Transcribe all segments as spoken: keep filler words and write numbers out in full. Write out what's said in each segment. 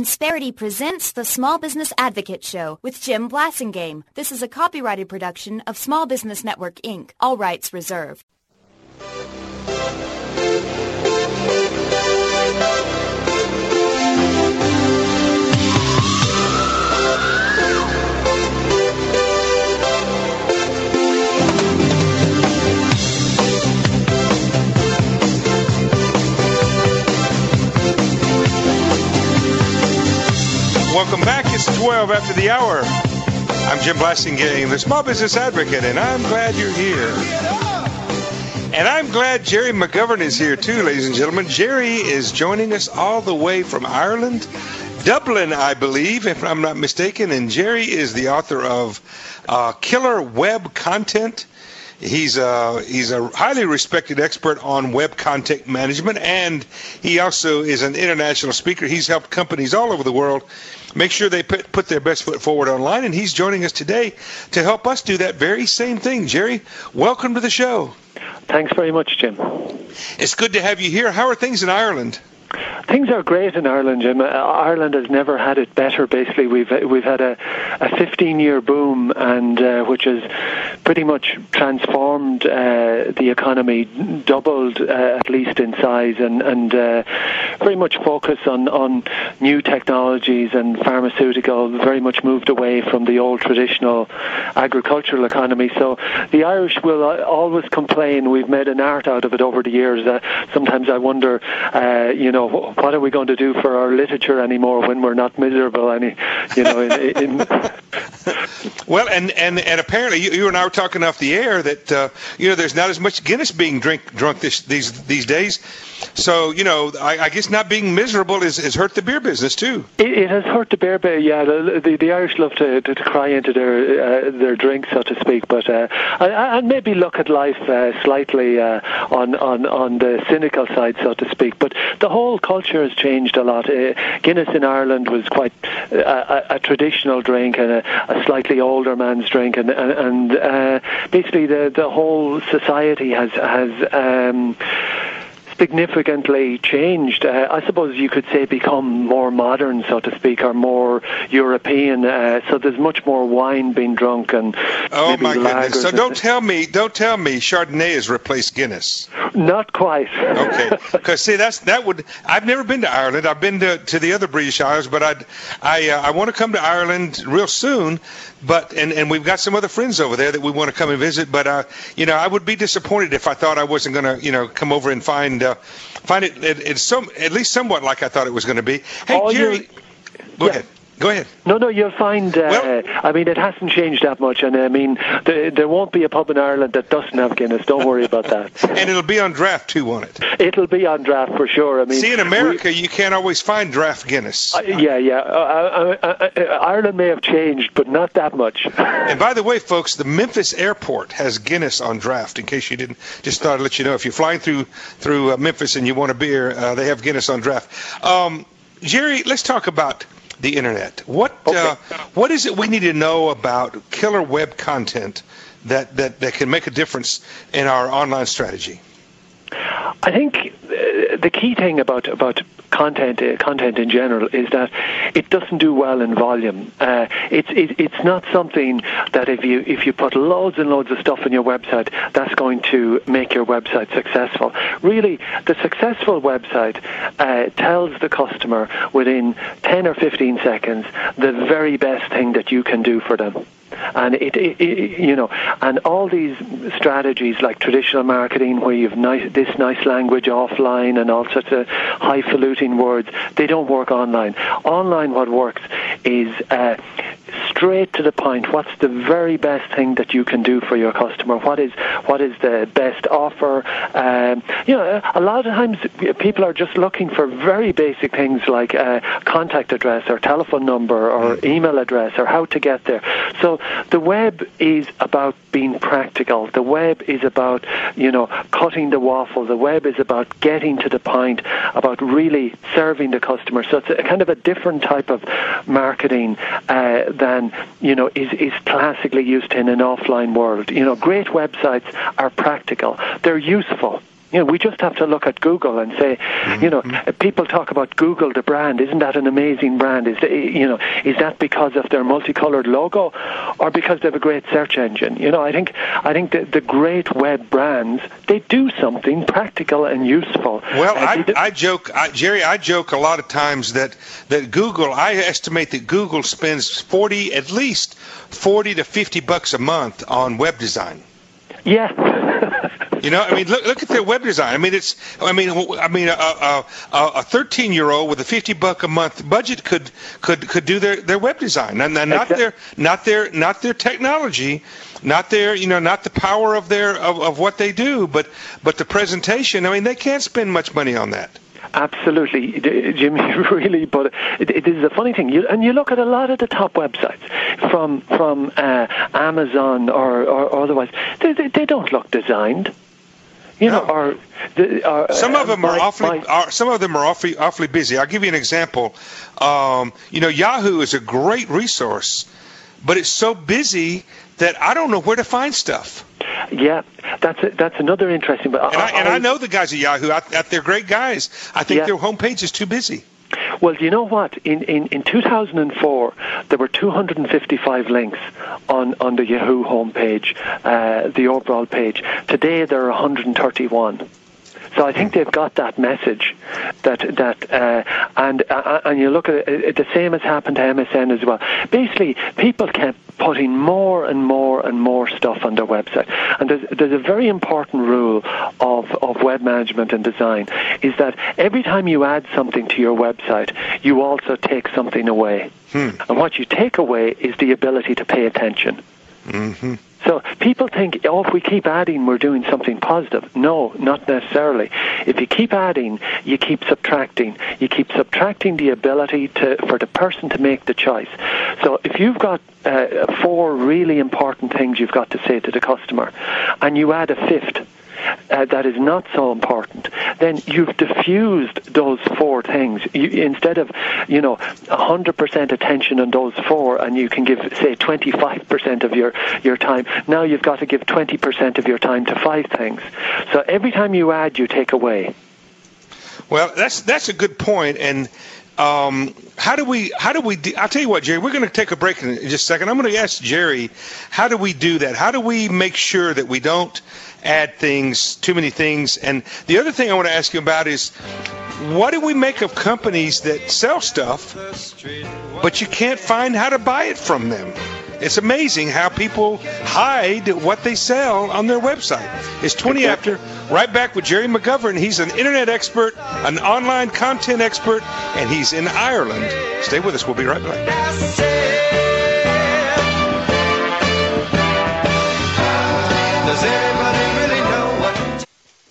Insperity presents the Small Business Advocate Show with Jim Blasingame. This is a copyrighted production of Small Business Network, Incorporated. All rights reserved. Welcome back. It's twelve after the hour. I'm Jim Blasingame, the Small Business Advocate, and I'm glad you're here. And I'm glad Jerry McGovern is here, too, ladies and gentlemen. Jerry is joining us all the way from Ireland, Dublin, I believe, if I'm not mistaken. And Jerry is the author of uh, Killer Web Content. He's a, he's a highly respected expert on web content management, and he also is an international speaker. He's helped companies all over the world make sure they put, put their best foot forward online, and he's joining us today to help us do that very same thing. Jerry, welcome to the show. Thanks very much, Jim. It's good to have you here. How are things in Ireland? Things are great in Ireland, Jim. Uh, Ireland has never had it better. Basically, we've we've had a a fifteen-year boom, and uh, which has pretty much transformed uh, the economy, doubled uh, at least in size, and and uh, very much focused on on new technologies and pharmaceutical. Very much moved away from the old traditional agricultural economy. So the Irish will always complain. We've made an art out of it over the years. Uh, sometimes I wonder, uh, you know. What are we going to do for our literature anymore when we're not miserable? Any, you know. In, in well, and, and, and apparently you, you and I were talking off the air that uh, you know there's not as much Guinness being drink drunk this, these these days. So you know, I, I guess not being miserable is has hurt the beer business too. It, it has hurt the beer business. Yeah, the, the the Irish love to, to, to cry into their uh, their drink, so to speak. But uh, and, and maybe look at life uh, slightly uh, on on on the cynical side, so to speak. But the whole culture has changed a lot. Uh, Guinness in Ireland was quite a, a, a traditional drink and a, a slightly older man's drink, and and, and uh, basically the the whole society has has. Um, significantly changed. Uh, I suppose you could say become more modern, so to speak, or more European. Uh, so there's much more wine being drunk and oh maybe my goodness! So don't and, tell me, don't tell me Chardonnay has replaced Guinness. Not quite. Okay, because see that's that would. I've never been to Ireland. I've been to, to the other British Isles, but I'd, I uh, I want to come to Ireland real soon. But and, and we've got some other friends over there that we want to come and visit. But uh, you know, I would be disappointed if I thought I wasn't going to, you know, come over and find uh, find it, it it's some at least somewhat like I thought it was going to be. Hey, oh, Jerry, go yeah. ahead. Go ahead. No, no, you'll find, uh, well, I mean, it hasn't changed that much. And, I mean, there, there won't be a pub in Ireland that doesn't have Guinness. Don't worry about that. And it'll be on draft, too, won't it? It'll be on draft for sure. I mean, see, in America, we, you can't always find draft Guinness. Uh, yeah, yeah. Uh, uh, uh, uh, Ireland may have changed, but not that much. And by the way, folks, the Memphis airport has Guinness on draft, in case you didn't. Just thought I'd let you know. If you're flying through, through uh, Memphis and you want a beer, uh, they have Guinness on draft. Um, Jerry, let's talk about the internet. What okay. uh, what is it we need to know about killer web content that, that, that can make a difference in our online strategy? I think uh, the key thing about about content uh, content in general is that it doesn't do well in volume. Uh, it's it, it's not something that if you if you put loads and loads of stuff on your website, that's going to make your website successful. Really, the successful website uh, tells the customer within ten or fifteen seconds the very best thing that you can do for them. And it, it, it, you know, and all these strategies like traditional marketing, where you've nice, this nice language offline and all sorts of highfalutin words, they don't work online. Online, what works is uh, straight to the point. What's the very best thing that you can do for your customer? What is what is the best offer? Um, you know, a lot of times people are just looking for very basic things like uh, contact address or telephone number or email address or how to get there. So the web is about being practical. The web is about, you know, cutting the waffle. The web is about getting to the point, about really serving the customer. So it's a kind of a different type of marketing uh, than, you know, is, is classically used in an offline world. You know, great websites are practical. They're useful. You know, we just have to look at Google and say, mm-hmm. you know, people talk about Google, the brand. Isn't that an amazing brand? Is the, you know, is that because of their multicolored logo, or because they have a great search engine? You know, I think I think the, the great web brands, they do something practical and useful. Well, I, I joke, I, Jerry. I joke a lot of times that that Google. I estimate that Google spends forty, at least forty to fifty bucks a month on web design. Yeah. You know, I mean, look look at their web design. I mean, it's, I mean, I mean, a a a thirteen-year-old with a fifty buck a month budget could could could do their, their web design, and, and not their not their not their technology, not their you know not the power of their of, of what they do, but but the presentation. I mean, they can't spend much money on that. Absolutely, Jimmy, really. But it, it is a funny thing, you, and you look at a lot of the top websites from from uh, Amazon or, or, or otherwise. They, they they don't look designed. You know, no. or, the, or some of them my, are awfully. My, are, some of them are awfully awfully busy. I'll give you an example. Um, you know, Yahoo is a great resource, but it's so busy that I don't know where to find stuff. Yeah, that's a, that's another interesting. But and I, I, and I know the guys at Yahoo. I, I, they're great guys. I think yeah. their homepage is too busy. Well, do you know what? In, in, in two thousand four, there were two hundred fifty-five links on, on the Yahoo homepage, uh, the overall page. Today, there are one hundred thirty-one. So I think they've got that message, that that uh, and uh, and you look at it, the same has happened to M S N as well. Basically, people kept putting more and more and more stuff on their website. And there's there's a very important rule of of web management and design, is that every time you add something to your website, you also take something away. Hmm. And what you take away is the ability to pay attention. Mm-hmm. So people think, oh, if we keep adding, we're doing something positive. No, not necessarily. If you keep adding, you keep subtracting. You keep subtracting the ability to for the person to make the choice. So if you've got uh, four really important things you've got to say to the customer, and you add a fifth, Uh, that is not so important, then you've diffused those four things. You, instead of, you know, one hundred percent attention on those four, and you can give, say, twenty-five percent of your, your time, now you've got to give twenty percent of your time to five things. So every time you add, you take away. Well, that's that's a good point, and um, how do we how do we? De- I'll tell you what, Jerry. We're going to take a break in just a second. I'm going to ask Jerry, how do we do that? How do we make sure that we don't add things, too many things? And the other thing I want to ask you about is, what do we make of companies that sell stuff, but you can't find how to buy it from them? It's amazing how people hide what they sell on their website. It's twenty after. Right back with Jerry McGovern. He's an internet expert, an online content expert, and he's in Ireland. Stay with us. We'll be right back. Does anybody really know what?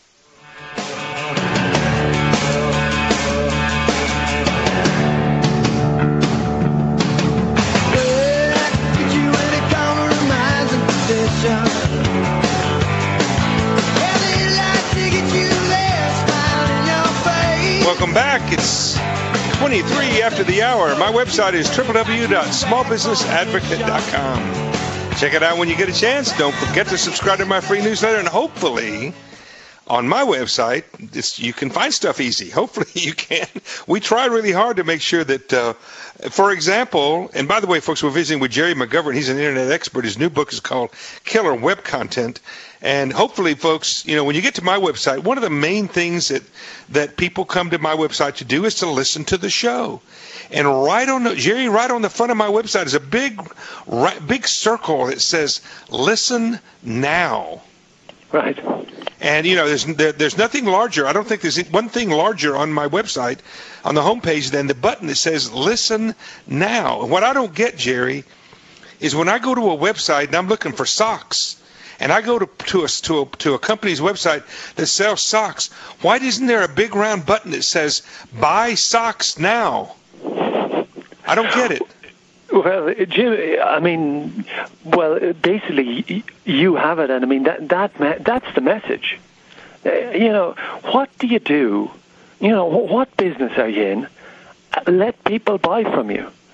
Welcome back. It's twenty-three after the hour. My website is w w w dot small business advocate dot com. Check it out when you get a chance. Don't forget to subscribe to my free newsletter, and hopefully on my website, this, you can find stuff easy. Hopefully you can. We try really hard to make sure that, uh, for example, and by the way, folks, we're visiting with Jerry McGovern. He's an internet expert. His new book is called Killer Web Content. And hopefully, folks, you know, when you get to my website, one of the main things that, that people come to my website to do is to listen to the show. And right on the, Jerry, right on the front of my website is a big, right, big circle that says, listen now. Right. And, you know, there's there, there's nothing larger. I don't think there's one thing larger on my website, on the homepage, than the button that says listen now. And what I don't get, Jerry, is when I go to a website and I'm looking for socks, and I go to to a, to a, to a company's website that sells socks, why isn't there a big round button that says buy socks now? I don't get it. Well, Jim, I mean, well, basically, you have it, and I mean that that that's the message. You know, what do you do? You know, what business are you in? Let people buy from you.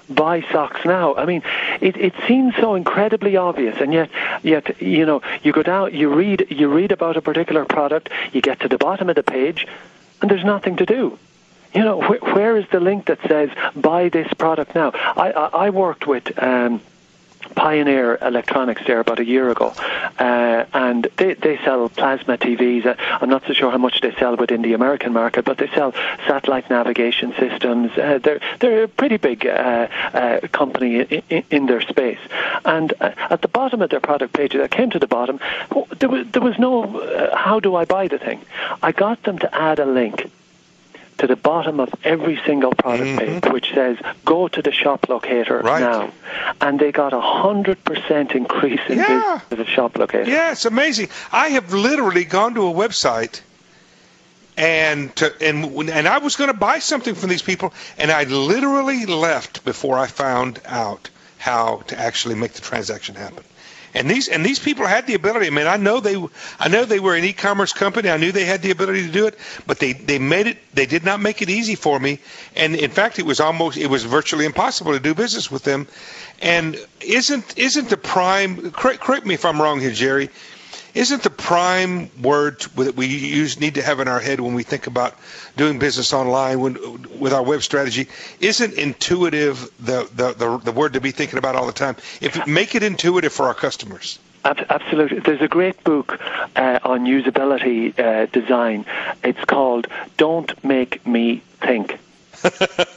buy socks now. I mean, it, it seems so incredibly obvious, and yet, yet you know, you go down, you read, you read about a particular product, you get to the bottom of the page, and there's nothing to do. You know, wh- where is the link that says buy this product now? I, I, I worked with um, Pioneer Electronics there about a year ago, uh, and they, they sell plasma T Vs. Uh, I'm not so sure how much they sell within the American market, but they sell satellite navigation systems. Uh, they're they're a pretty big uh, uh, company in, in their space. And uh, at the bottom of their product page, I came to the bottom, there was, there was no uh, how do I buy the thing. I got them to add a link to the bottom of every single product mm-hmm. page, which says, go to the shop locator right. now. And they got a one hundred percent increase in yeah. business to the shop locator. Yeah, it's amazing. I have literally gone to a website, and to, and and I was going to buy something from these people, and I literally left before I found out how to actually make the transaction happen. And these and these people had the ability. I mean, I know they, I know they were an e-commerce company. I knew they had the ability to do it, but they, they made it. They did not make it easy for me. And in fact, it was almost, it was virtually impossible to do business with them. And isn't isn't the prime? Correct, correct me if I'm wrong here, Jerry. Isn't the prime word that we use need to have in our head when we think about doing business online when, with our web strategy? Isn't intuitive the, the, the, the word to be thinking about all the time? If make it intuitive for our customers. Absolutely. There's a great book uh, on usability uh, design. It's called "Don't Make Me Think." You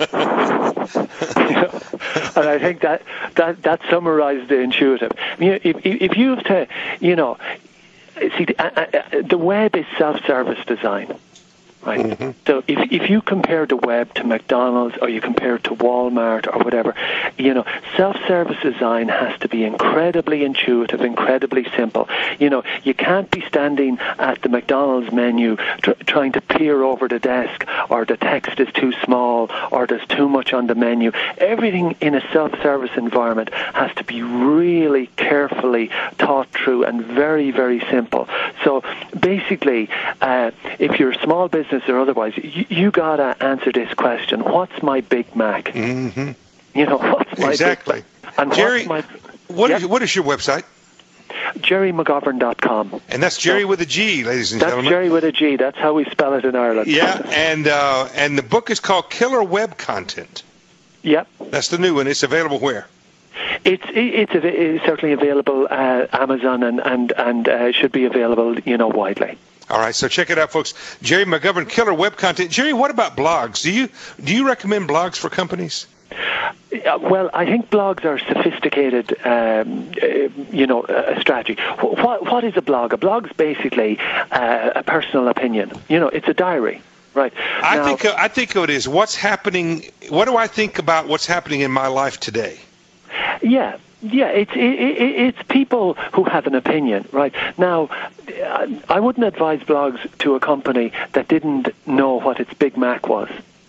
know, and I think that that that summarizes the intuitive. You know, if if you have to, you know. See, the, uh, uh, the web is self-service design, right? Mm-hmm. So if if you compare the web to McDonald's or you compare it to Walmart or whatever, you know, self-service design has to be incredibly intuitive, incredibly simple. You know, you can't be standing at the McDonald's menu tr- trying to peer over the desk, or the text is too small, or there's too much on the menu. Everything in a self-service environment has to be really carefully thought through and very, very simple. So basically, uh, if you're a small business or otherwise, you, you got to answer this question: what's my Big Mac? Mm-hmm. You know, what's my exactly. Big Mac? And Jerry, what's my, what, yeah? is, what is your website? Jerry McGovern dot com. And that's Jerry so, with a G, ladies and that's gentlemen. That's Jerry with a G. That's how we spell it in Ireland. Yeah, and uh, and the book is called Killer Web Content. Yep. That's the new one. It's available where? It's it's, it's certainly available at Amazon and and and uh, should be available, you know, widely. All right, so check it out, folks. Jerry McGovern, Killer Web Content. Jerry, what about blogs? Do you do you recommend blogs for companies? Uh, well, I think blogs are sophisticated, um, uh, you know, a uh, strategy. What what is a blog? A blog's basically uh, a personal opinion. You know, it's a diary. Right. I now, think I think it is what's happening. What do I think about what's happening in my life today? Yeah. Yeah, it's it, it, it's people who have an opinion, right? Now, I wouldn't advise blogs to a company that didn't know what its Big Mac was.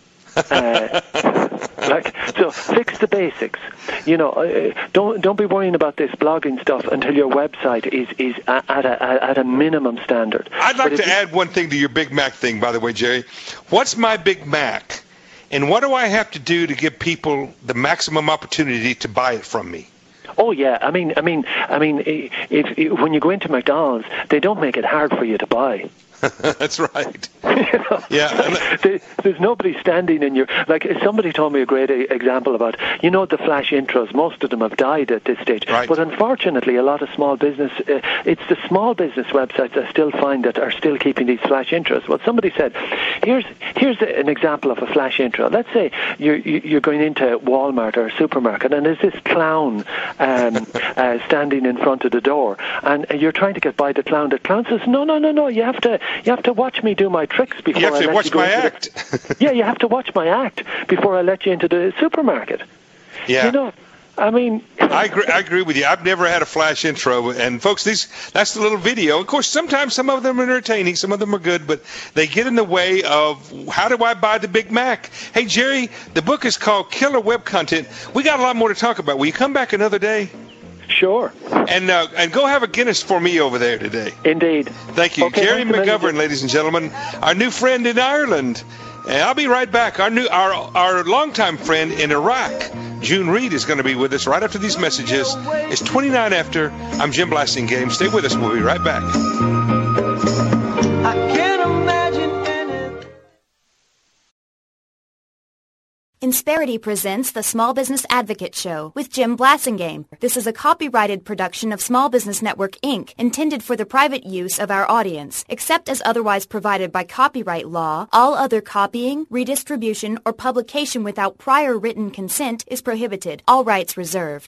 uh, like, so fix the basics. You know, uh, don't don't be worrying about this blogging stuff until your website is is at a at a minimum standard. I'd like but to add one thing to your Big Mac thing, by the way, Jerry. What's my Big Mac, and what do I have to do to give people the maximum opportunity to buy it from me? Oh yeah, I mean, I mean, I mean, if, if when you go into McDonald's, they don't make it hard for you to buy. That's right. You know? Yeah. There, there's nobody standing in your... Like, somebody told me a great example about, you know, the flash intros. Most of them have died at this stage. Right. But unfortunately, a lot of small business... Uh, it's the small business websites I still find that are still keeping these flash intros. Well, somebody said, here's here's an example of a flash intro. Let's say you're, you're going into Walmart or a supermarket, and there's this clown um, uh, standing in front of the door, and you're trying to get by the clown. The clown says, no, no, no, no, you have to... You have to watch me do my tricks before you have I to let watch you go my into act. The, yeah, you have to watch my act before I let you into the supermarket. Yeah. You know, I mean... I agree, I agree with you. I've never had a flash intro. And, folks, these that's the little video. Of course, sometimes some of them are entertaining. Some of them are good. But they get in the way of how do I buy the Big Mac? Hey, Jerry, the book is called Killer Web Content. We got a lot more to talk about. Will you come back another day? Sure. And uh, and go have a Guinness for me over there today. Indeed. Thank you. Okay, Jerry McGovern, ladies and gentlemen, our new friend in Ireland. And I'll be right back. Our new, our, our longtime friend in Iraq, June Reed, is going to be with us right after these messages. It's twenty-nine after. I'm Jim Blasingame. Stay with us. We'll be right back. I can't imagine any... Insperity presents the Small Business Advocate Show with Jim Blasingame. This is a copyrighted production of Small Business Network, Incorporated, intended for the private use of our audience. Except as otherwise provided by copyright law, all other copying, redistribution, or publication without prior written consent is prohibited. All rights reserved.